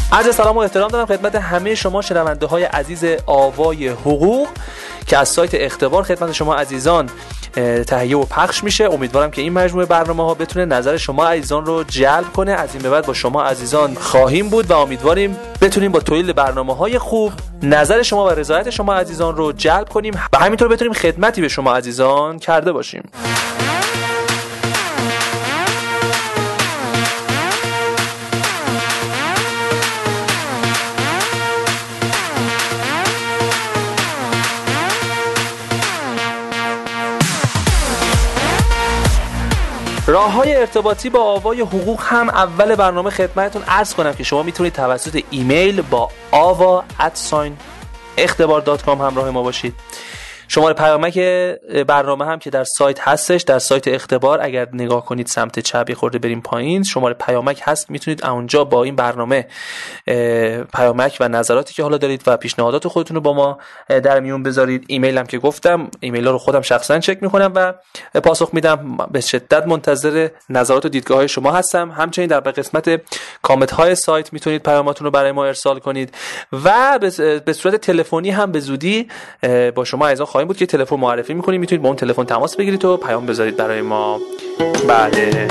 عرض سلام و احترام دارم خدمت همه شما شنونده های عزیز آوای حقوق که از سایت اختبار خدمت شما عزیزان تهیه و پخش میشه. امیدوارم که این مجموعه برنامه ها بتونه نظر شما عزیزان رو جلب کنه. از این به بعد با شما عزیزان خواهیم بود و امیدواریم بتونیم با تولید برنامه های خوب نظر شما و رضایت شما عزیزان رو جلب کنیم و همینطور بتونیم خدمتی به شما عزیزان کرده باشیم. راه‌های ارتباطی با آوای حقوق هم اول برنامه خدمتتون عرض کنم که شما میتونید توسط ایمیل با ava@اختبار.com همراه ما باشید. شماره پیامک برنامه هم که در سایت هستش، در سایت اختبار اگر نگاه کنید سمت چپ خورده بریم پایین شماره پیامک هست، میتونید اونجا با این برنامه پیامک و نظراتی که حالا دارید و پیشنهادات خودتون رو با ما در میون بذارید. ایمیل هم که گفتم ایمیل‌ها رو خودم شخصا چک میکنم و پاسخ میدم. به شدت منتظر نظرات و دیدگاه‌های شما هستم. همچنین در قسمت کامنت های سایت میتونید پیاماتون رو برای ما ارسال کنید و به صورت تلفنی هم به زودی با شما عزیزان خواهیم بود که تلفن معرفی می‌کنیم، میتونید با اون تلفن تماس بگیرید و پیام بذارید برای ما. بله.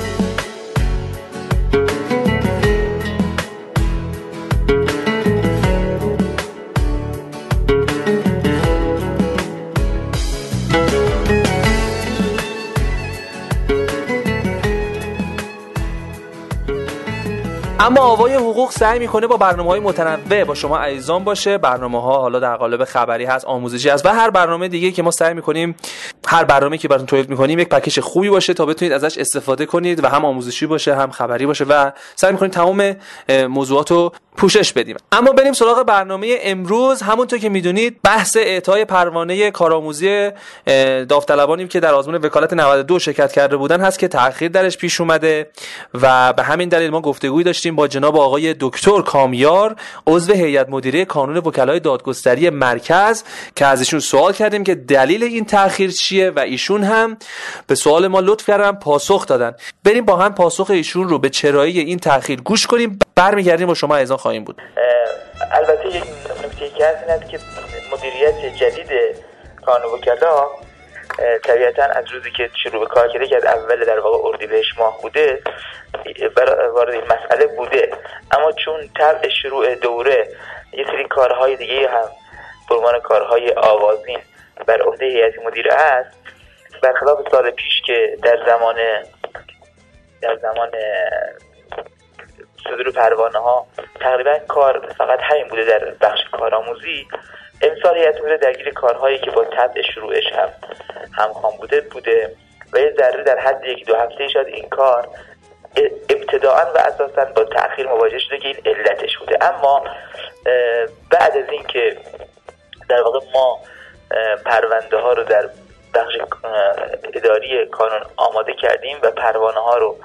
اما آوای حقوق سعی میکنه با برنامه‌های متنوع با شما عزیزان باشه. برنامه‌ها حالا در قالب خبری هست، آموزشی هست و هر برنامه دیگه که ما سعی میکنیم هر برنامه‌ای که براتون تولید میکنیم یک پکیج خوبی باشه تا بتونید ازش استفاده کنید و هم آموزشی باشه هم خبری باشه و سعی میکنیم تمام موضوعات رو پوشش بدیم. اما بریم سراغ برنامه امروز. همونطور که میدونید بحث اعطای پروانه کارآموزی داوطلبانی که در آزمون وکالت 92 شرکت کرده بودن هست که تأخیر درش پیش اومده و به همین دلیل ما گفتگویی داشتیم با جناب آقای دکتر کامیار عضو هیئت مدیره کانون وکلای دادگستری مرکز که از ایشون سوال کردیم که دلیل این تأخیر چیه و ایشون هم به سوال ما لطف کردن پاسخ دادن. بریم با هم پاسخ ایشون رو به چرایی این تأخیر گوش کنیم، برمیگردیم با شما عزیزان خواهیم بود. البته یک نکته که هست این است که مدیریت جدید کانون وکلا طبیعتاً از روزی که شروع به کار کرده که از اول در واقع اردیبهشت ماه بوده وارد این مسئله بوده، اما چون طبع شروع دوره یه سری کارهای دیگه هم به عنوان کارهای آغازین بر عهده هیئت مدیره است، برخلاف سال پیش که در زمان صدور پروانه ها تقریبا کار فقط همین بوده در بخش کارآموزی، امسال هیئت مدیره درگیر کارهایی که با طبع شروعش هم همخوان بوده و یه ذره در حد 1-2 هفته شاید این کار ابتداءً و اساساً با تأخیر مواجه شده که این علتش بوده. اما بعد از این که در واقع ما پرونده ها رو در بخش اداری کانون آماده کردیم و پروانه ها رو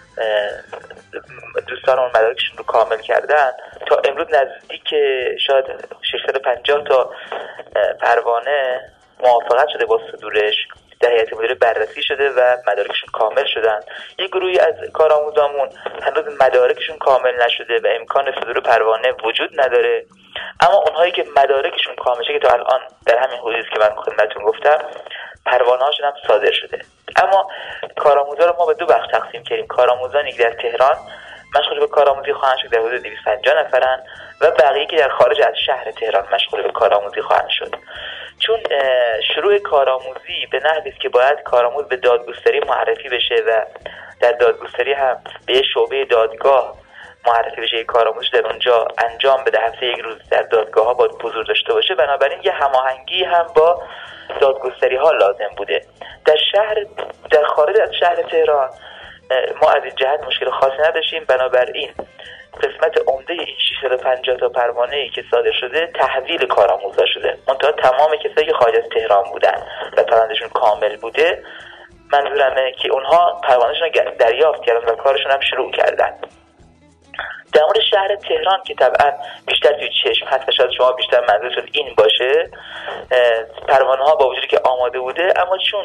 دوستانمون مدارکشون رو کامل کردن، تا امروز نزدیک شاید 650 تا پروانه موافقت شده با صدورش در هیئت مدیره بررسی شده و مدارکشون کامل شدن. یک گروهی از کارآموزامون هنوز مدارکشون کامل نشده و امکان صدور پروانه وجود نداره، اما اونهایی که مدارکشون کامل شده که تا الان در همین حدودی که من خدمتتون گفتم پروانه هاشون هم صادر شده. اما کارآموزا رو ما به 2 بخش تقسیم کردیم. کارآموزانی که در تهران مشغول به کارآموزی خواهند شد در حدود 250 نفرن و بقیه که در خارج از شهر تهران مشغول به کارآموزی خواهند شد. چون شروع کارآموزی به نحوی است که باید کارآموز به دادگستری معرفی بشه و در دادگستری هم به یه شعبه دادگاه معرفی بشه، کارآموزش در اونجا انجام بده، هفته 1 روز در دادگاه ها باید حضور داشته باشه، بنابراین یه هماهنگی هم با دادگستری ها لازم بوده. در خارج از شهر تهران ما از این جهت مشکل خاصی نداشتیم، بنابراین قسمت عمده این 650 تا پروانه‌ای که صادر شده تحویل کارآموزا شده. منتها تمام کسایی که خارج از تهران بودن و پروندهشون کامل بوده، منظورمه که اونها پروندهشون رو دریافت کردن و کارشون هم شروع کردن. در مورد شهر تهران که طبعا بیشتر توی چشم هست و شاید شما بیشتر منظورتون این باشه، پروانه ها با وجودی که آماده بوده، اما چون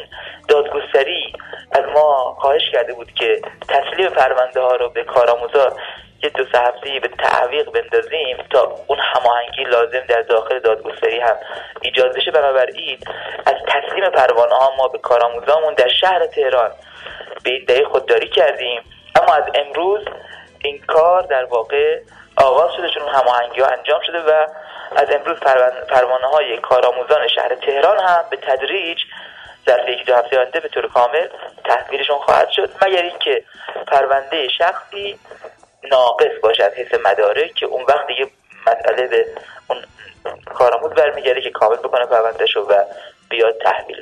دادگستری از ما خواهش کرده بود که تسلیم پرونده ها رو به کارآموزا یه 2-3 هفته‌ای به تعویق بندازیم تا اون هماهنگی لازم در داخل دادگستری هم ایجاد بشه. بنابراین از تسلیم پروانه ها ما به کارآموزامون در شهر تهران به این دلیل خودداری کردیم، اما از امروز این کار در واقع آغاز شده، چون هماهنگی ها انجام شده و از امروز پروانه های کارآموزان شهر تهران هم به تدریج ظرف 1-2 هفته آینده به طور کامل تحویلشون خواهد شد، مگر اینکه پرونده شخصی ناقص باشه از حیث مدارک که اون وقت دیگه مسئله به اون کارآموز برمیگرده که کامل بکنه پروندهشو و بیاد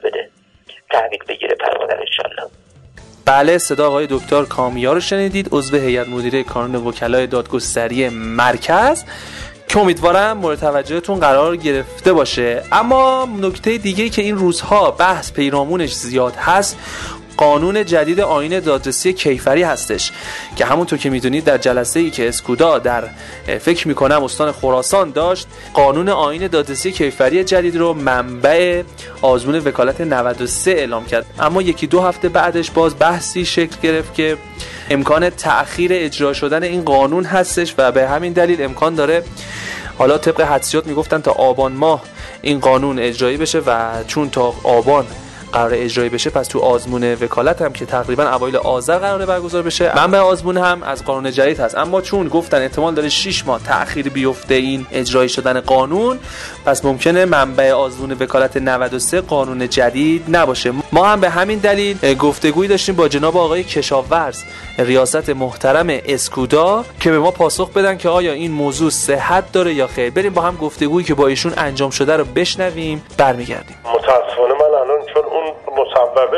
تحویل بگیره پرونده ان شاءالله. بله، صدا آقای دکتر کامیار رو شنیدید، عضو هیئت مدیره کانون وکلای دادگستری مرکز، که امیدوارم مورد توجهتون قرار گرفته باشه. اما نکته دیگه‌ای که این روزها بحث پیرامونش زیاد هست، قانون جدید آیین دادرسی کیفری هستش که همونطور که میدونید در جلسه‌ای که اسکودا در فکر میکنم استان خراسان داشت، قانون آیین دادرسی کیفری جدید رو منبع آزمون وکالت 93 اعلام کرد. اما 1-2 هفته بعدش باز بحثی شکل گرفت که امکان تأخیر اجرا شدن این قانون هستش و به همین دلیل امکان داره، حالا طبق حدسیات میگفتن تا آبان ماه این قانون اجرایی بشه و چون تا آبان قرار اجرایی بشه، پس تو آزمون وکالت هم که تقریبا اوایل آذر قراره برگزار بشه، منبع آزمون هم از قانون جدید هست. اما چون گفتن احتمال داره 6 ماه تأخیر بیفته این اجرایی شدن قانون، پس ممکنه منبع آزمون وکالت 93 قانون جدید نباشه. ما هم به همین دلیل گفتگویی داشتیم با جناب آقای کشاورز ریاست محترم اسکودا که به ما پاسخ بدن که آیا این موضوع صحت داره یا خیر. بریم با هم گفتگویی که با ایشون انجام شده رو بشنویم، برمیگردیم. متاسفانه من الان چون اون مصوبه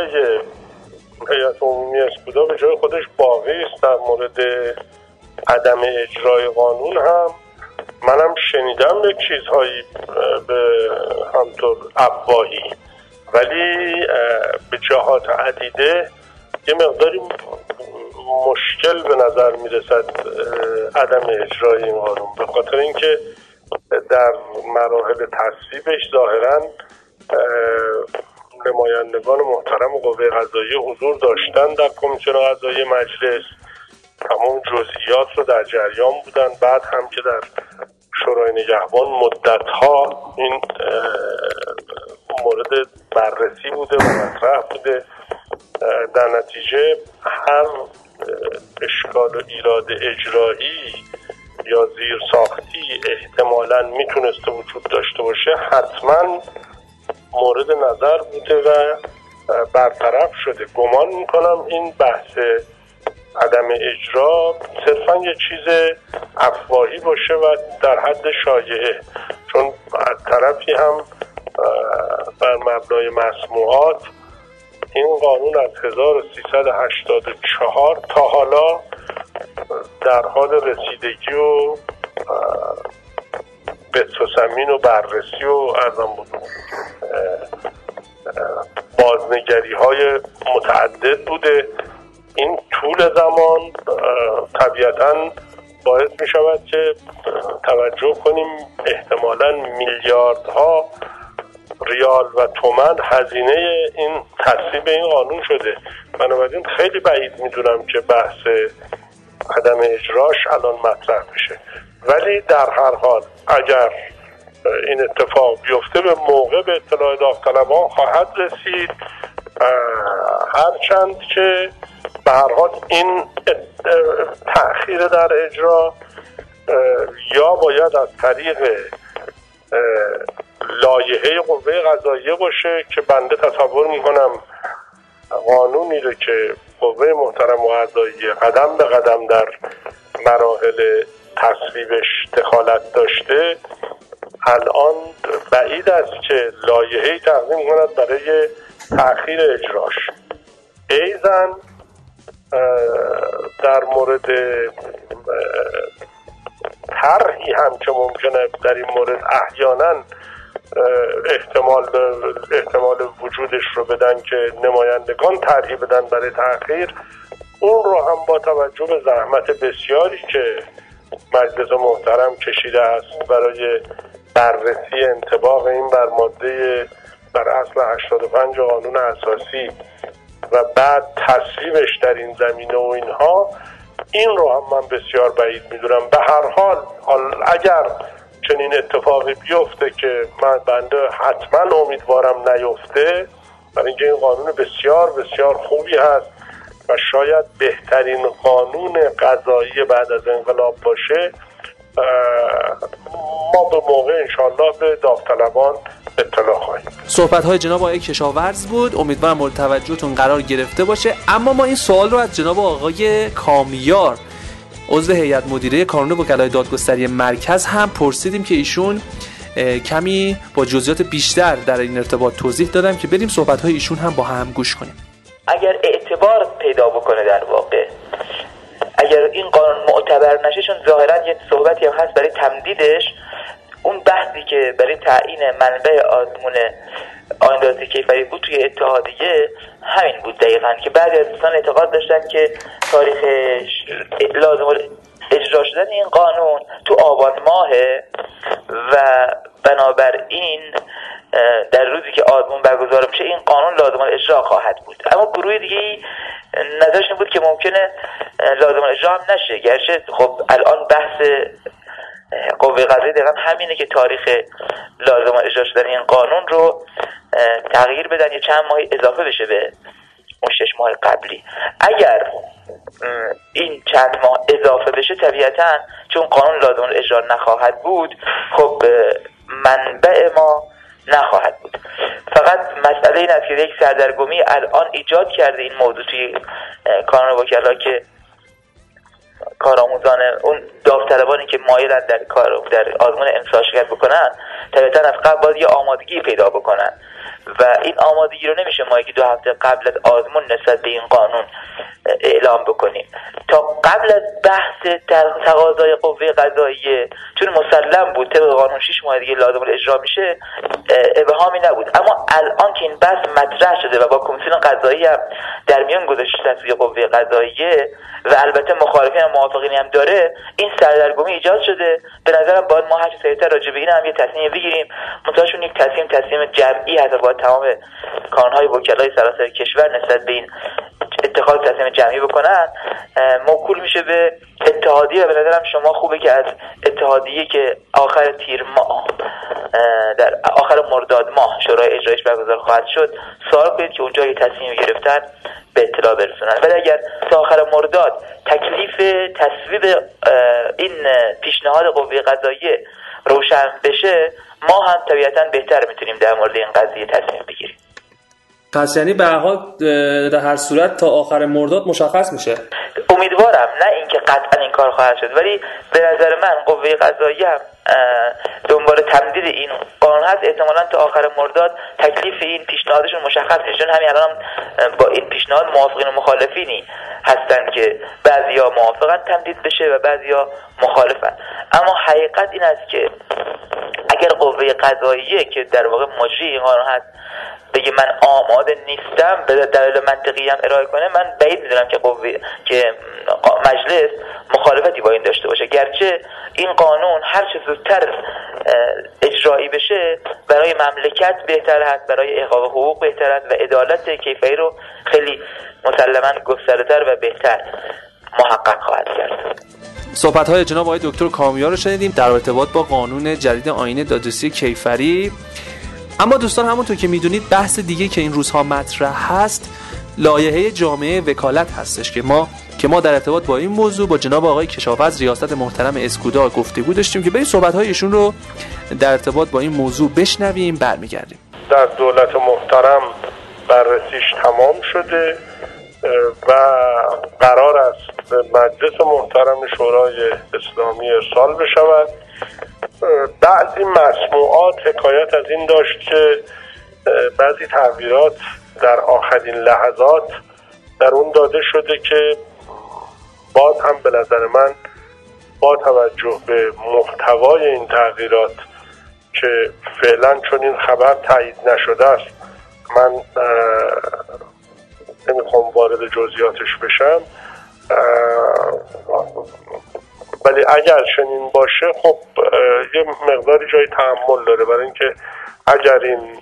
هیئت عمومی اسکودا به جای خودش باقی است در مورد عدم اجرای قانون، هم منم شنیدم یک چیزهایی به همطور افواهی، ولی به جهات عدیده یه مقداری مشکل به نظر میرسد عدم اجرای این قانون، به خاطر اینکه در مراحل تصویبش ظاهراً نمایندگان محترم قوه قضاییه حضور داشتن در کمیسیون قضایی مجلس، تمام جزئیات رو در جریان بودن. بعد هم که در شورای نگهبان مدت‌ها این مورد بررسی بوده و مطرح بوده، در نتیجه هر اشکال و ایراد اجرایی یا زیرساختی احتمالاً میتونسته وجود داشته باشه حتماً مورد نظر بوده و برطرف شده. گمان میکنم این بحث عدم اجرا صرفا یه چیز افواهی باشه و در حد شایعه، چون از طرفی هم بر مبنای مسموعات این قانون از 1384 تا حالا در حال رسیدگی و بحث و زمین و بررسی و ارزم بود بازنگری های متعدد بوده. این طول زمان طبیعتاً باعث می شود که توجه کنیم احتمالاً میلیاردها ریال و تومان هزینه این تصویب این قانون شده. بنابراین خیلی بعید میدونم که بحث عدم اجراش الان مطرح بشه، ولی در هر حال اگر این اتفاق بیفته به موقع به اطلاع داوطلبان خواهد رسید، هرچند که به هر حال این تأخیر در اجرا یا باید از طریق لایحه قوه قضاییه باشه که بنده تصور میکنم قانونی رو که قوه محترم قضاییه قدم به قدم در مراحل تصویبش دخالت داشته، الان بعید است که لایحه‌ای تقدیم کند برای تأخیر اجراش. ایضاً در مورد طرحی هم که ممکنه در این مورد احیانا احتمال وجودش رو بدن که نمایندگان طرحی بدن برای تأخیر، اون رو هم با توجه به زحمت بسیاری که مجلس محترم کشیده است برای بررسی انطباق این بر ماده بر اصل 85 قانون اساسی و بعد تصویبش در این زمینه و اینها، این رو هم من بسیار بعید میدونم. به هر حال اگر چنین اتفاقی بیفته که من بنده حتما امیدوارم نیفته، برای اینکه این قانون بسیار بسیار خوبی هست و شاید بهترین قانون قضایی بعد از انقلاب باشه، ما به موقع انشالله به داوطلبان اطلاع خواهیم. صحبت‌های جناب آقای کشاورز بود، امیدوارم مورد توجهتون قرار گرفته باشه. اما ما این سوال رو از جناب آقای کامیار عضو هیئت مدیره کانون وکلای دادگستری مرکز هم پرسیدیم که ایشون کمی با جزئیات بیشتر در این ارتباط توضیح دادم که بریم صحبت‌های ایشون هم با هم گوش کنیم. اگر اعتبار پیدا بکنه در واقع، اگر این قانون معتبر نشه، چون ظاهرا یه صحبتی هم هست برای تمدیدش، اون بحثی که برای تعیین منبع آزمون آیندازی کیفری بود توی اتحادیه همین بود دقیقاً، که بعضی از دوستان اعتقاد داشتن که تاریخ لازم اجرا شدن این قانون تو آبان ماهه و بنابراین در روزی که آزمون برگزار میشه این قانون لازم اجرا خواهد بود. اما گروه دیگه نظرش این بود که ممکنه لازم اجرا هم نشه، گرچه خب الان بحث قوه قضاییه دقیقا همینه که تاریخ لازم اجرا شدن این قانون رو تغییر بدن یا چند ماه اضافه بشه به اون 6 ماه قبلی. اگر این چند ماه اضافه بشه طبیعتا چون قانون لازم اجرا نخواهد بود، خب منبع ما نخواهد بود. فقط مسئله این است که یک سردرگمی الان ایجاد کرده این موضوع توی کانون وکلا که کارآموزان اون داوطلبانی که مایلن در آزمون امسال شرکت بکنن طبیعتا از قبل باید یه آمادگی پیدا بکنن و این آمادگی رو نمیشه ما یکی 2 هفته قبل از آزمون نسبت به این قانون اعلام بکنیم. تا قبل از بحث تقاضای قوه قضاییه، چون مسلم بود طبق قانون 6 ماه دیگه لازم اجرا میشه، ابهامی نبود. اما الان که این بحث مطرح شده و با کمیسیون قضایی هم در میان گذاشته تصویب قوه قضاییه و البته مخالفین و موافقینی هم داره، این سردرگمی ایجاد شده. به نظرم باید ما هر چه سریعتر راجع به این هم یه تصمیم بگیریم. متأسفانه یک تصمیم جمعی هست، باید تمام کانون‌های وکلای سراسر کشور نسبت به این اتخاذ تصمیم جمعی بکنن. موکول میشه به اتحادیه و به نظرم شما خوبه که از اتحادیه که آخر تیر ماه در آخر مرداد ماه شورای اجرایش برگزار خواهد شد سوال کنید که اونجا یه تصمیم گرفتن به اطلاع برسونن. ولی اگر تا آخر مرداد تکلیف تصویب این پیشنهاد قوه قضاییه روشن بشه، ما هم طبیعتا بهتر میتونیم در مورد این قضیه تصمیم بگیریم. پس یعنی به هر حال در هر صورت تا آخر مرداد مشخص میشه. امیدوارم، نه اینکه قطعا این کار خواهد شد، ولی به نظر من قوه قضاییه هم دنبال تمدید این قانون هست. احتمالاً تا آخر مرداد تکلیف این پیشنهادشون مشخص میشه، چون همین الان با این پیشنهاد موافقین و مخالفینی هستن که بعضیا موافقن تمدید بشه و بعضیا مخالفن. اما حقیقت این است که اگر قوه قضاییه که در واقع مجری این قانون هست بگه من آماده نیستم به دلیل منطقی هم ارائه کنه، من بعید میدونم که مجلس مخالفتی با این داشته باشه. گرچه این قانون هر چه زودتر اجرایی بشه برای مملکت بهتر هست، برای احقاق حقوق بهتر است و عدالت کیفری رو خیلی مسلماً گسترده‌تر و بهتر محقق خواهد کرد. صحبت‌های جناب آقای دکتر کامیار رو شنیدیم در ارتباط با قانون جدید آیین دادرسی کیفری. اما دوستان همونطور که میدونید بحث دیگه که این روزها مطرح هست لایحه جامعه وکالت هستش که ما در ارتباط با این موضوع با جناب آقای کشاورز ریاست محترم اسکودا گفتگو داشتیم که بریم صحبت‌های ایشون رو در ارتباط با این موضوع بشنویم. برمیگردیم. در دولت محترم بررسیش تمام شده و قرار است به مجلس محترم شورای اسلامی ارسال بشود. بعضی مسموعات حکایت از این داشت که بعضی تغییرات در آخرین لحظات در اون داده شده که باز هم به نظر من با توجه به محتوای این تغییرات که فعلا چون این خبر تایید نشده است من نمیخوام وارد جزئیاتش بشم، ولی اگر چنین باشه خب یه مقداری جای تأمل داره، برای اینکه اگر این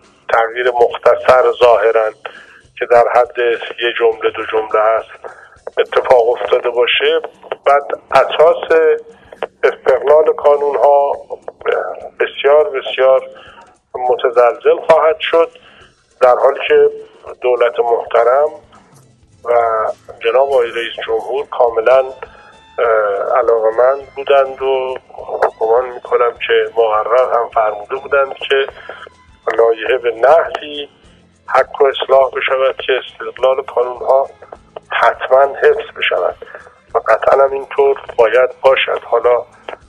تغییر مختصر ظاهرا که در حد یه جمله 2 جمله هست اتفاق افتاده باشه، بعد اساس استقلال کانون ها بسیار بسیار متزلزل خواهد شد، در حالی که دولت محترم و جناب آقای رئیس جمهور کاملا علاقمند بودند و گمان میکنم که مقرر هم فرموده بودند که لایحه به نحوی حق و اصلاح بشود که استقلال کانون ها حتما حفظ بشود و قطعا هم اینطور باید باشد. حالا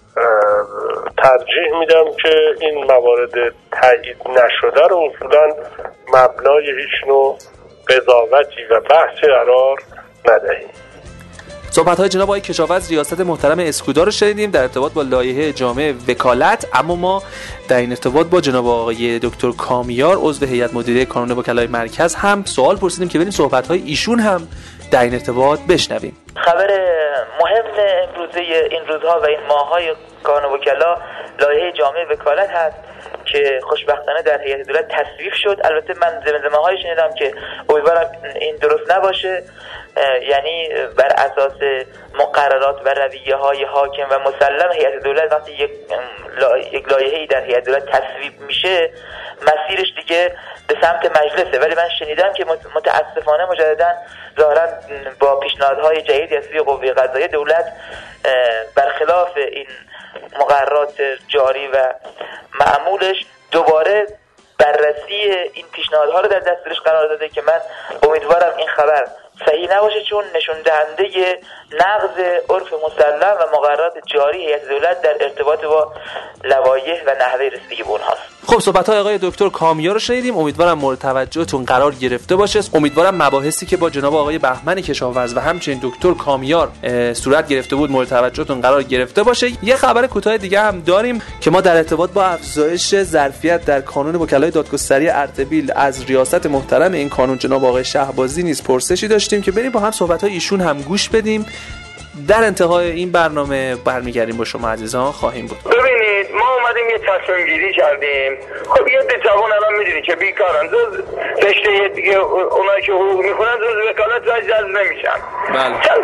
ترجیح میدم که این موارد تایید نشده رو اصولا مبنای هیچ نوع قضاوتی و بحثی قرار ندهیم. صحبت‌های جناب آقای کشاورز ریاست محترم اسکودا رو شنیدیم در ارتباط با لایحه جامع وکالت، اما ما در این ارتباط با جناب آقای دکتر کامیار عضو هیئت مدیره کانون وکلای مرکز هم سوال پرسیدیم که بریم صحبت‌های ایشون هم در این ارتباط بشنویم. خبر مهم امروزه این روزها و این ماه‌های کانون وکلا لایحه جامع وکالت هست که خوشبختانه در هیئت دولت تصویب شد. البته من زمزمه‌هایی شنیدم که امیدوارم این درست نباشه، یعنی بر اساس مقررات و رویه‌های حاکم و مسلم هیئت دولت وقتی یک لایحه‌ای در هیئت دولت تصویب میشه مسیرش دیگه به سمت مجلسه، ولی من شنیدم که متاسفانه مجددا ظاهرا با پیشنهادهای جدیدی از سوی قوه قضاییه دولت برخلاف این مقررات جاری و معمولش دوباره بررسی این پیشنهادها رو در دستورش قرار داده که من امیدوارم این خبر صحیح نباشه، چون نشون دهنده نقض عرف مسلم و مقررات جاری هیئت دولت در ارتباط با لوایح و نحوه رسیدگی به اونهاست. خب صحبت‌های آقای دکتر کامیار رو شنیدیم، امیدوارم مورد توجهتون قرار گرفته باشه. امیدوارم مباحثی که با جناب آقای بهمن کشاورز و همچنین دکتر کامیار صورت گرفته بود مورد توجهتون قرار گرفته باشه. یه خبر کوتاه دیگه هم داریم که ما در ارتباط با افزایش ظرفیت در کانون وکلای دادگستری اردبیل از ریاست محترم این کانون جناب آقای شهبازی نیز پرسشی داشتیم که بریم با هم صحبت‌های ایشون هم گوش بدیم. در انتهای این برنامه برمیگردیم با شما عزیزان خواهیم بود. ببینید ما اومدیم یه تصمیم گیری کردیم. خب یه ده جوان الان میدونی که بیکارن، جز رشته دیگه اونایی که حقوق میخونن جز وکالت جذب نمیشن. بله. چند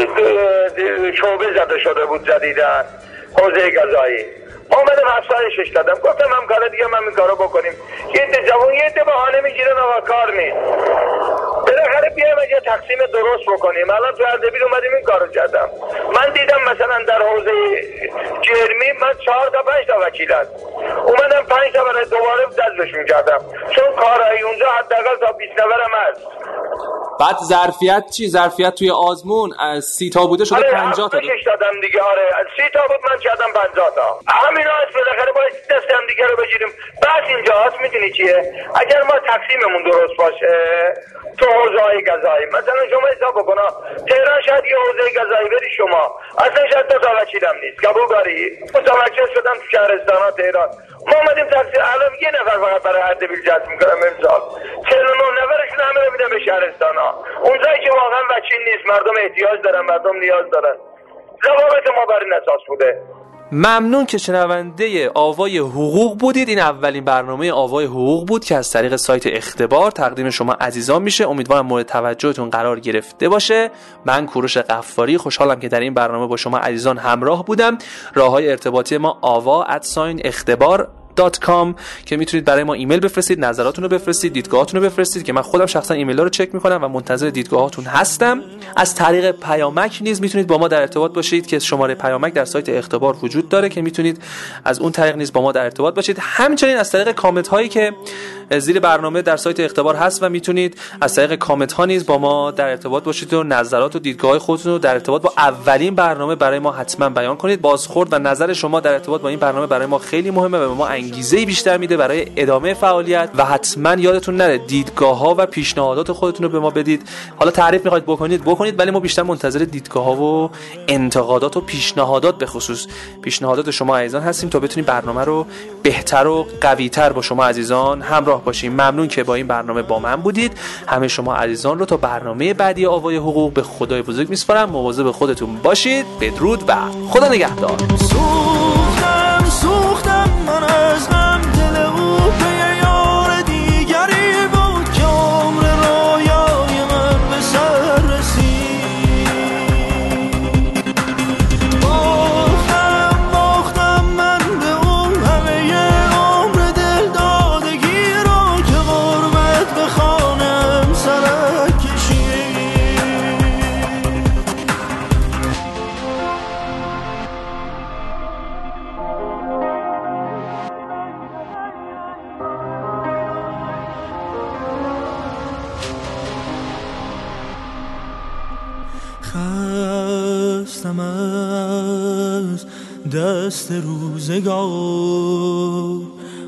شعبه زده شده بود جدیدن حوزه قضایی. ما اومدم افزایشش دادم، گفتم هم کار دیگه من این کارو بکنیم. یه ده جوان یه ده بهانه میگیرن و کار نیست. بالاخره بیایم یه تقسیم درست بکنیم. الان تو اردبیل اومدیم این کارو کردم. من دیدم مثلا در حوزه جرمی من 4 تا 5 تا وکیل هست. اومدم 5 تا برای دوباره جذبشون کردم، چون کارهای اونجا حداقل تا 20 نفرم هست. بعد ظرفیت چی؟ ظرفیت توی آزمون از 30 تا بوده شده 50 تا دادم دیگه. آره از 30 تا بود من کردم 50 تا. همینا از بالاخره باید دست هم دیگه رو بگیریم. بعد اینجاست میدونی چیه؟ اگر ما تقسیممون درست باشه تو حوزه‌های قضایی، مثلا شما حساب بکن تهران شاید یه حوزه قضایی بری شما اصلا شاید تا وکیلم نیست، قبول داری؟ متوجه شدم تو شهرستانا تهران ما اومدیم تقسیم الان یه نفر فقط برای اردبیل جذب می‌کنم امسال 49 نفرشون همه رو میدم به شهرستانا، اونجایی که واقعا وکیل نیست، مردم احتیاج دارن، مردم نیاز دارن. ضوابط ما بر این اساس بوده. ممنون که شنونده آوای حقوق بودید. این اولین برنامه آوای حقوق بود که از طریق سایت اختبار تقدیم شما عزیزان میشه. امیدوارم مورد توجهتون قرار گرفته باشه. من کوروش غفاری خوشحالم که در این برنامه با شما عزیزان همراه بودم. راههای ارتباطی ما ava@ekhtabar.com که میتونید برای ما ایمیل بفرستید، نظراتتون رو بفرستید، دیدگاهاتون رو بفرستید که من خودم شخصا ایمیل‌ها رو چک میکنم و منتظر دیدگاهاتون هستم. از طریق پیامک نیز میتونید با ما در ارتباط باشید که شماره پیامک در سایت اختبار وجود داره که میتونید از اون طریق نیز با ما در ارتباط باشید. همچنین از طریق کامنت هایی که زیر برنامه در سایت اختبار هست و میتونید از طریق کامنت ها نیز با ما در ارتباط باشید و نظرات و دیدگاه خودتون رو در ارتباط با اولین برنامه برای ما حتما بیان کنید. بازخورد و نظر شما در ارتباط با این برنامه برای ما خیلی مهمه و به ما انگیزه بیشتر میده برای ادامه فعالیت. و حتما یادتون نره دیدگاه ها و پیشنهادات خودتون رو به ما بدید. حالا تعریف میخواید بکنید ولی ما بیشتر منتظر دیدگاه ها و انتقادات و پیشنهادات به خصوص پیشنهادات شما عزیزان هستیم تا بتونیم برنامه رو بهتر و قوی‌تر با شما عزیزان همراه باشیم. ممنون که با این برنامه با من بودید. همه شما عزیزان رو تا برنامه بعدی آوای حقوق به خدای بزرگ میسپارم. مواظب خودتون باشید. بدرود و خدا نگهدار. سوختم من از غم، دل او به یار دیگری بود که عمر رویای من به سر رسید. از دست روزگار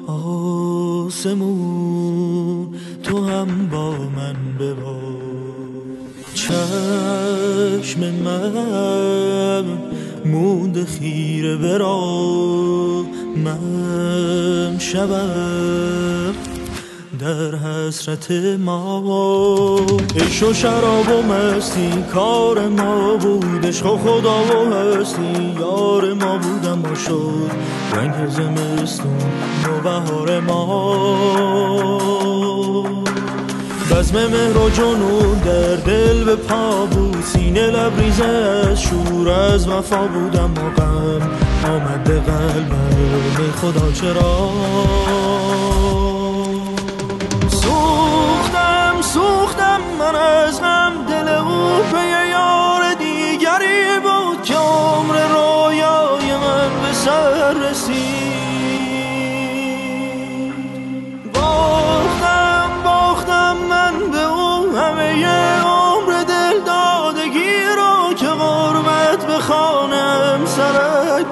آسمون تو هم با من ببار. چشم من مونده خیره برا من شبم در حسرت ما. عشق و شراب و مستی کار ما بود، عشق و خدا و هستی یار ما بودم ما شد رنگ زمستون و بهار ما. بزم مهر و جنون در دل به پا بود، سینه لبریزه از شور از وفا بودم و غم آمد به قلبم خدا چرا. سوختم من از غم، دل او به یار دیگری بود که عمر رویای من به سر رسید. باختم من به او همه عمر دل دادگی رو که غربت به خانم سرک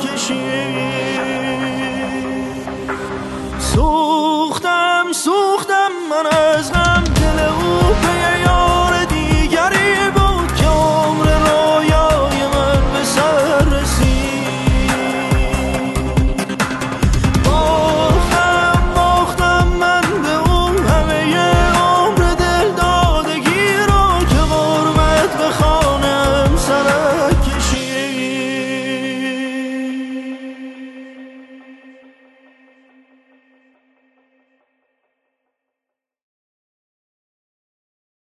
کشید. سوختم من از غم،